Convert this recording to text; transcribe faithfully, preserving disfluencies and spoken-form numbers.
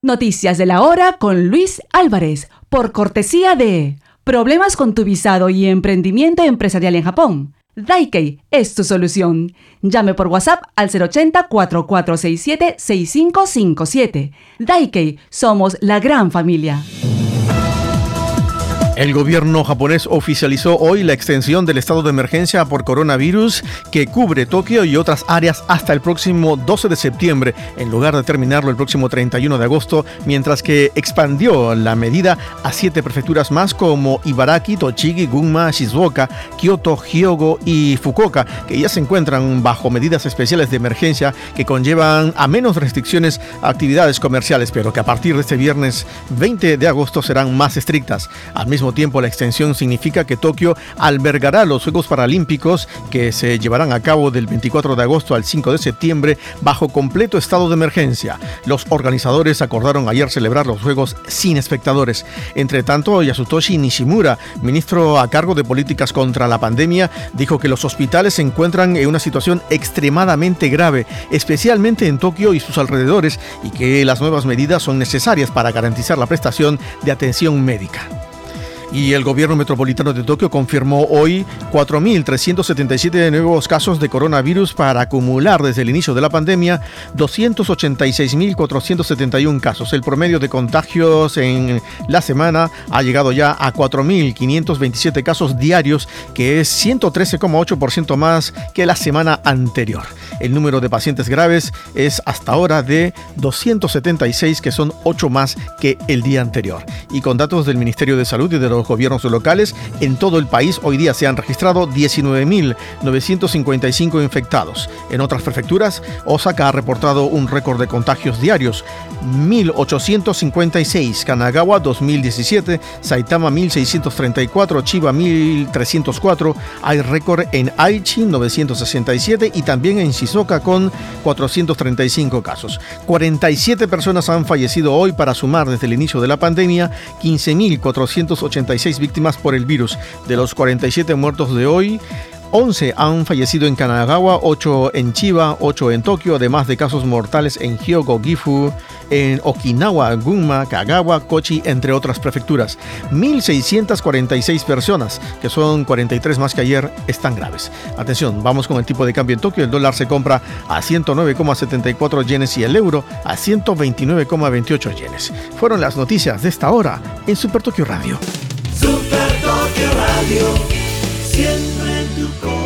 Noticias de la hora con Luis Álvarez, por cortesía de ¿Problemas con tu visado y emprendimiento empresarial en Japón? Daikei es tu solución. Llame por WhatsApp al cero ochenta, cuatro cuatro seis siete, seis cinco cinco siete. Daikei, somos la gran familia. El gobierno japonés oficializó hoy la extensión del estado de emergencia por coronavirus que cubre Tokio y otras áreas hasta el próximo doce de septiembre, en lugar de terminarlo el próximo treinta y uno de agosto, mientras que expandió la medida a siete prefecturas más como Ibaraki, Tochigi, Gunma, Shizuoka, Kyoto, Hyogo y Fukuoka, que ya se encuentran bajo medidas especiales de emergencia que conllevan a menos restricciones a actividades comerciales, pero que a partir de este viernes veinte de agosto serán más estrictas. Al mismo tiempo, la extensión significa que Tokio albergará los Juegos Paralímpicos que se llevarán a cabo del veinticuatro de agosto al cinco de septiembre bajo completo estado de emergencia. Los organizadores acordaron ayer celebrar los Juegos sin espectadores. Entre tanto, Yasutoshi Nishimura, ministro a cargo de políticas contra la pandemia, dijo que los hospitales se encuentran en una situación extremadamente grave, especialmente en Tokio y sus alrededores, y que las nuevas medidas son necesarias para garantizar la prestación de atención médica. Y el gobierno metropolitano de Tokio confirmó hoy cuatro mil trescientos setenta y siete nuevos casos de coronavirus para acumular desde el inicio de la pandemia doscientos ochenta y seis mil cuatrocientos setenta y uno casos. El promedio de contagios en la semana ha llegado ya a cuatro mil quinientos veintisiete casos diarios, que es ciento trece coma ocho por ciento más que la semana anterior. El número de pacientes graves es hasta ahora de doscientos setenta y seis, que son ocho más que el día anterior. Y con datos del Ministerio de Salud y de los gobiernos locales, en todo el país hoy día se han registrado diecinueve mil novecientos cincuenta y cinco infectados. En otras prefecturas, Osaka ha reportado un récord de contagios diarios, mil ochocientos cincuenta y seis, Kanagawa dos mil diecisiete, Saitama mil seiscientos treinta y cuatro, Chiba mil trescientos cuatro, hay récord en Aichi novecientos sesenta y siete y también en Shizuoka con cuatrocientos treinta y cinco casos. cuarenta y siete personas han fallecido hoy para sumar desde el inicio de la pandemia quince mil cuatrocientos ochenta y seis víctimas por el virus. De los cuarenta y siete muertos de hoy, once han fallecido en Kanagawa, ocho en Chiba, ocho en Tokio, además de casos mortales en Hyogo, Gifu, en Okinawa, Gunma, Kagawa, Kochi, entre otras prefecturas. mil seiscientas cuarenta y seis personas, que son cuarenta y tres más que ayer, están graves. Atención, vamos con el tipo de cambio en Tokio. El dólar se compra a ciento nueve coma setenta y cuatro yenes y el euro a ciento veintinueve coma veintiocho yenes. Fueron las noticias de esta hora en Super Tokio Radio. Super Tokio Radio, siempre en tu corazón.